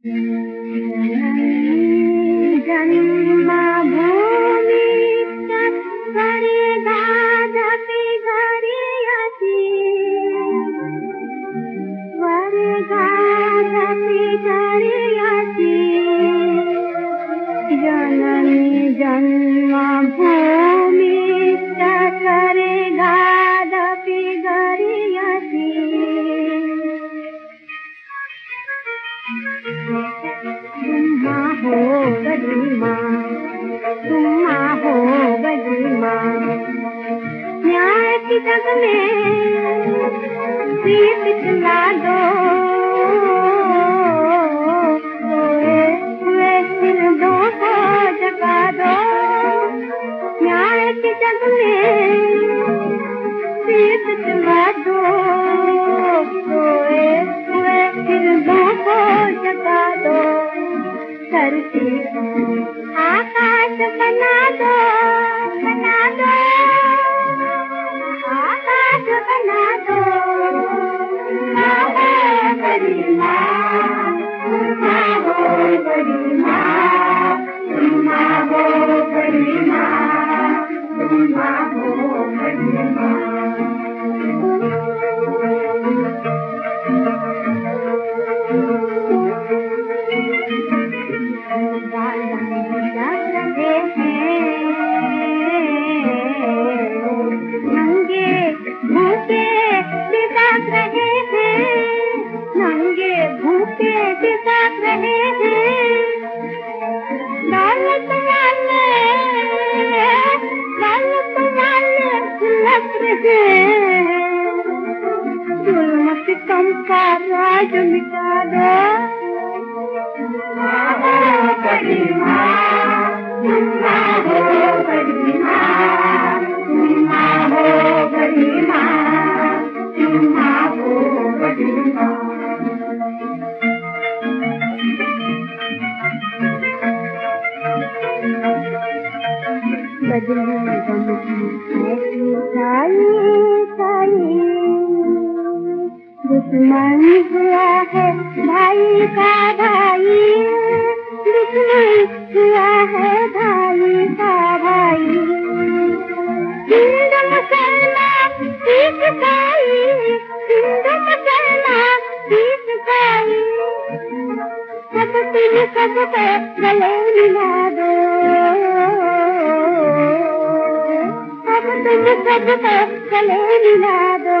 जन्मभूमी वरगाधपि गरियसि वरगाधपि गरियसि जननी जन्मभूमि वरगाधपि गरियसि तुम्हा हो गरीमा तुम्हा हो गरीमा न्याय की जग में प्रीत चला दो सोए हुए दिलों को जगा दो न्याय की जग में प्रीत चला दो सोए हुए दिलों को जगा दो धरती आकाश बना दो आकाश बना दो गरिमा तुम्हा हो गरिमा तुम्हा हो गरिमा तुम्हा हो गरिमा नंगे भूखे बिताक रहे हैं दौलत वाले सुलग रहे जुल्म सितम का राज मिटा दो गरिमा तुम्हा हो गरिमा तुम्हा हो गरिमा तुम्हा हो गरिमा बदली दुश्मन हुआ है भाई का भाई दुश्मन हुआ है भाई का भाई हिंदू मुसलमान सिख ईसाई हिंदू मुसलमान सिख ईसाई सब तुम सबको गले मिला दो अब तुम सबको गले मिला दो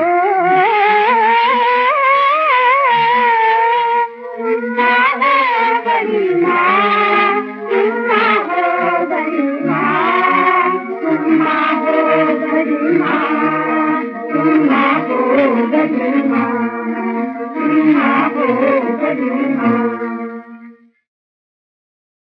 तुम्हा हो गरिमा तुम्हा हो गरिमा तुम्हा हो गरिमा तुम्हा हो गरिमा तुम्हा हो गरिमा